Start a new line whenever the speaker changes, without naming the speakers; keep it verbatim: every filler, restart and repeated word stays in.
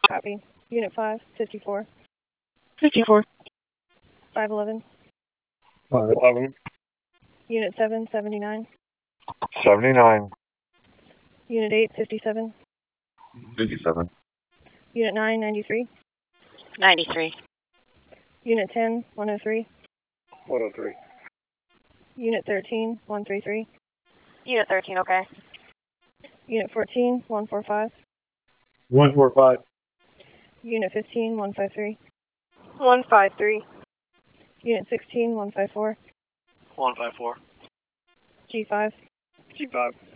Copy. Unit five, fifty-four.
fifty-four.
five eleven.
five eleven.
Unit seven, seventy-nine.
seventy-nine.
Unit eight, fifty-seven.
fifty-seven.
Unit nine, ninety-three.
ninety-three.
Unit ten, one oh three.
one oh three.
Unit thirteen, one thirty-three.
Unit thirteen, okay.
Unit fourteen, one forty-five.
one forty-five.
Unit fifteen, one fifty-three.
one fifty-three.
Unit sixteen, one fifty-four.
one fifty-four.
G five.
G five.